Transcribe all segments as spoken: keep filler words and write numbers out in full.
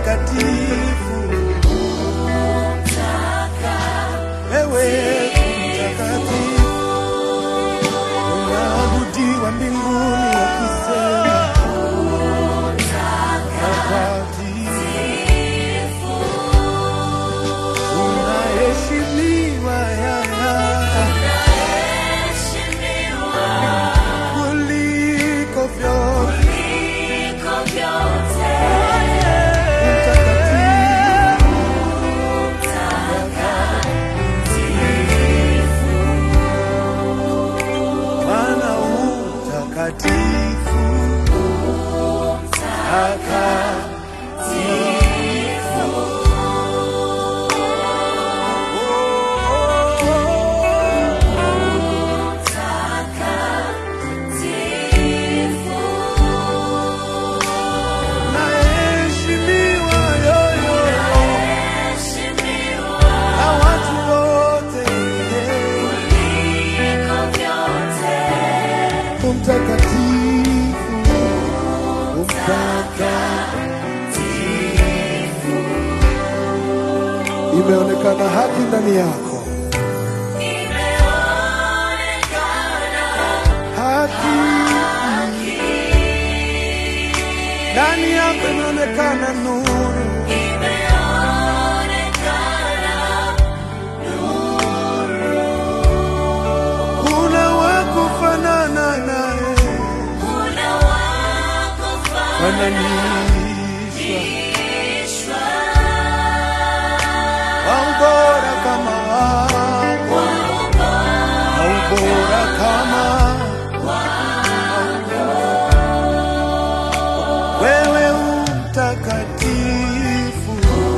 mtakatifu, wewe mtakatifu, unaabudiwa mbinguni wakisema mtakatifu, unaheshimiwa yaya kuliko vyote. Mtakatifu, mtakatifu, naheshimiwa yoyo na watu wote, mtakatifu, mtakatifu, imeonekana haki ndani yako, haki ndani yako, imeonekana nuru, kuna wakufanana naye, fananishwa, waubora kama wako, waubora kama wewe, mtakatifu,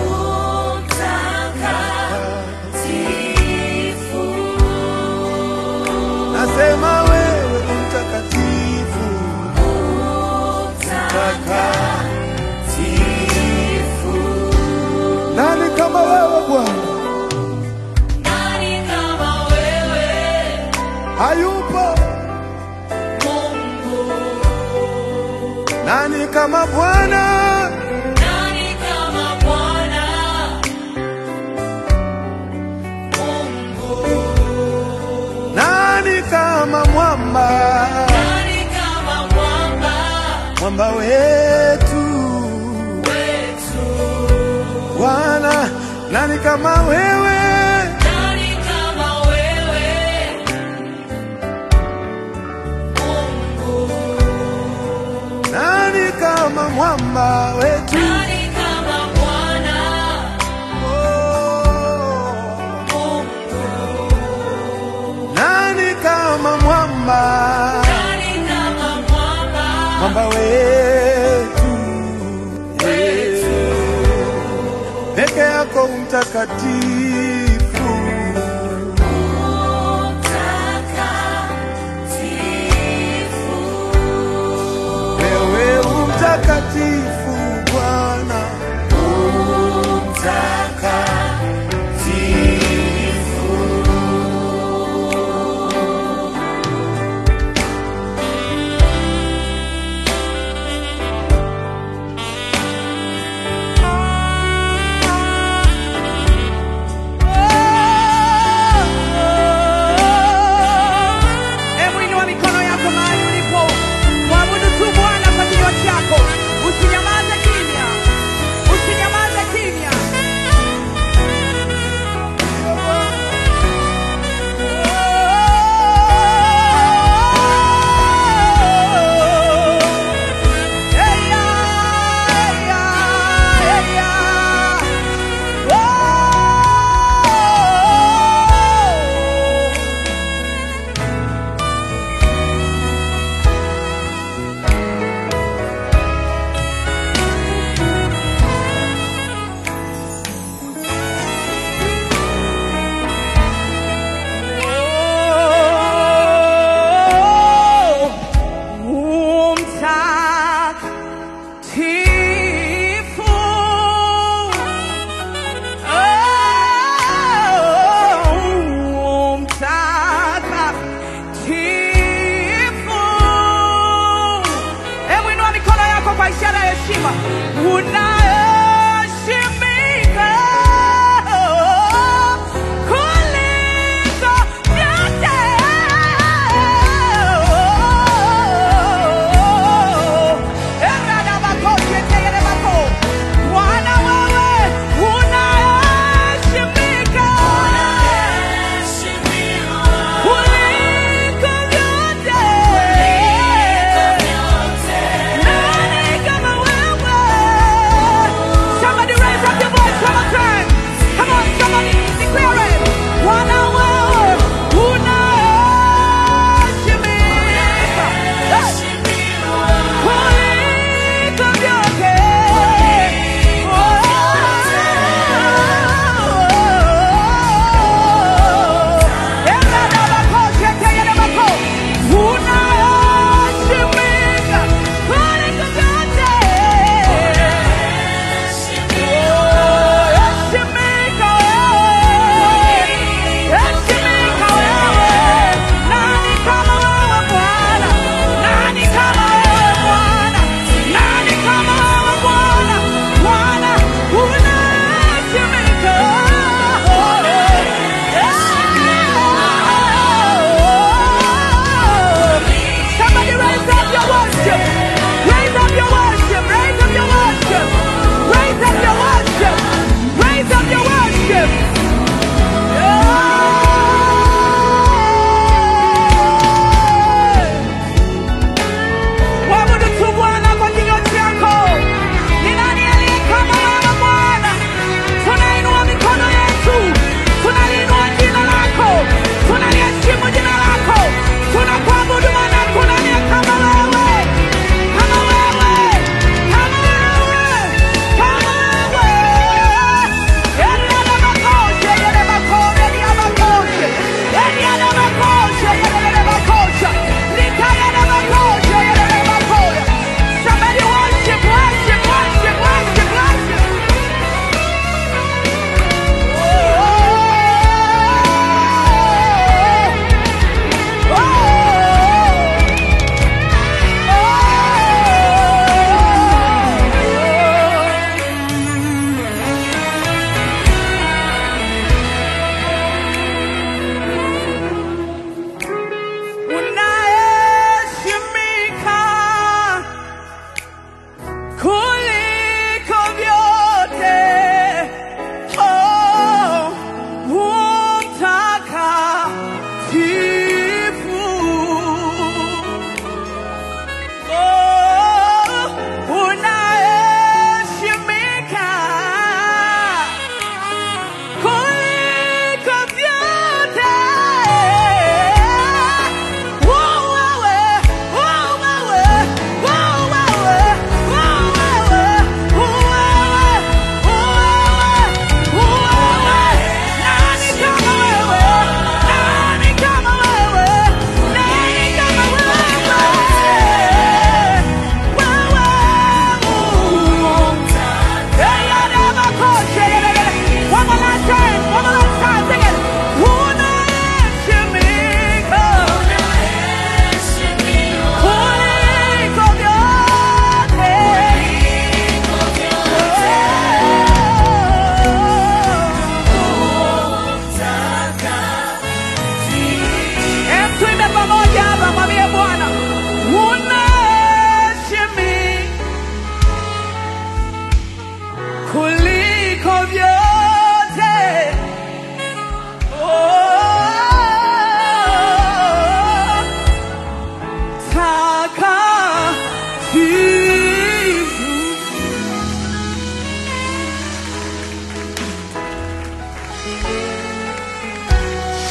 nasema wewe mtakatifu, mtakatifu. Nani kama wewe Bwana? Nani kama wewe? Hayupo Mungu. Nani kama Bwana? Nani kama Bwana? Mungu. Nani kama mwamba? Nani kama mwamba? Mwamba wetu, wetu. Bwana, nani kama wewe? Nani kama wewe? Mungu. Nani kama mwamba wetu? Nani kama Bwana? Oh. Mungu. Nani kama mwamba? Nani kama mwamba? Mwamba wetu, wetu. peke yako mtakatifu, mtakatifu, wewe mtakatifu Bwana, mtakatifu. Usinyamaze kimya, usinyamaze kimya. kwa ishara ya heshima. Unaheshimiwa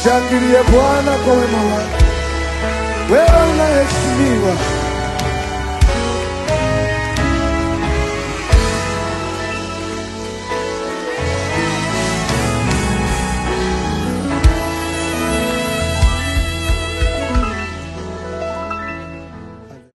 Mshangilie Bwana kwa wema wake. Wewe unaheshimiwa.